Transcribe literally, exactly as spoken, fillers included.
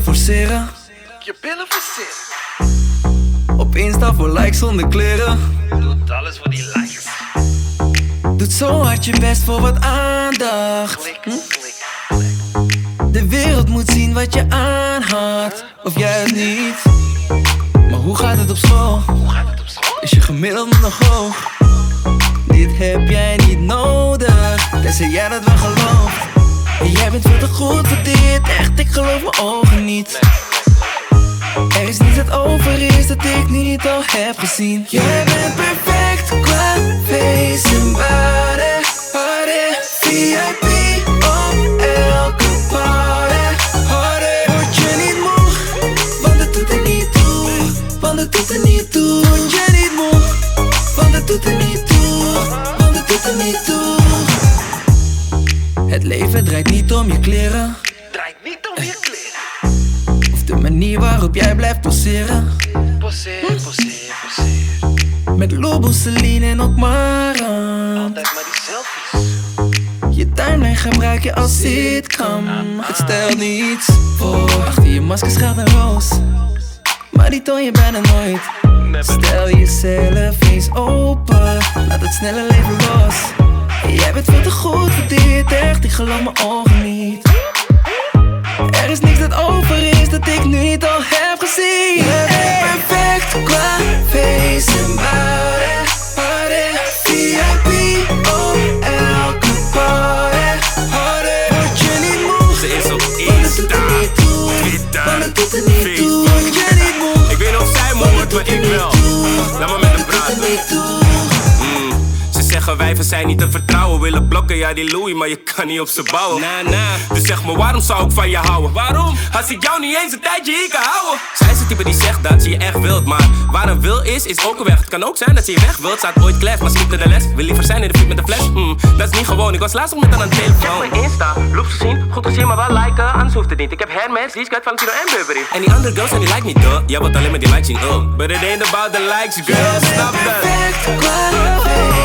forceren. Je billen forceren. Op Insta voor likes zonder kleren. Doet alles voor die likes. Doet zo hard je best voor wat aandacht. Klik, hm? klik, klik. De wereld moet zien wat je aanhad. Of jij het niet. Maar hoe gaat het op school? Hoe gaat het op school? Is je gemiddelde nog hoog? Dit heb jij niet nodig, tenzij jij dat wel gelooft. En jij bent veel te goed voor dit, echt, ik geloof mijn ogen niet. Er is niets dat over is dat ik niet al heb gezien. Jij bent perfect qua face en body, body. V I P op elke party, party. Word je niet moe, want het doet er niet toe. Want het doet er niet toe. Word je niet moe, want het doet er niet toe. Want het doet er niet toe. Het leven draait niet om je kleren. Draait niet om je kleren. Of de manier waarop jij blijft poseren. Poseer, poseer, poseer. Met Lobo, Celine en ook Mara. Altijd maar die selfies. Je timeline gebruik je als sitcom. Het stelt niets voor. Achter je masker schuilt een roos, maar die toon je bijna nooit. Stel jezelf eens open, laat het snelle leven los. Jij bent veel te goed voor dit, echt, ik geloof mijn ogen niet. Er is niks dat over is dat ik nu niet al heb gezien. Je bent perfect qua face en body, body. V I P op elke party, party. Word je niet moe, Ze is op want het doet er Insta, niet toe. Twitter, Want het doet er niet toe. Facebook. Word je niet moe, Ik weet nog of zij moe wordt, maar ik wel. Laat maar met hem praten. Mm. Ze zeggen wijven zijn niet te vertrouwen. Willen blokken, ja die Louis, maar je kan niet op ze bouwen. Nah, nah. Dus zeg me, waarom zou ik van je houden? Waarom? Als ik jou niet eens een tijdje hier kan houden. Zij is het type die zegt dat ze je echt wilt, maar waar een wil is, is ook een weg. Het kan ook zijn dat ze je weg wilt, staat ooit klef, maar schiet naar de les. Wil liever zijn in de vriend met de fles. Hmm, dat is niet gewoon, ik was laatst nog met haar aan de telefoon. Check mijn Insta, loops gezien, goed gezien, maar wel liken, anders hoeft het niet. Ik heb Hermes, die is kwijt Valentino en Burberry. En die andere girls en die like niet, duh. Jij wilt alleen maar die likes zien, oh. But it ain't about the likes, girl, je bent snap dat. perfect qua face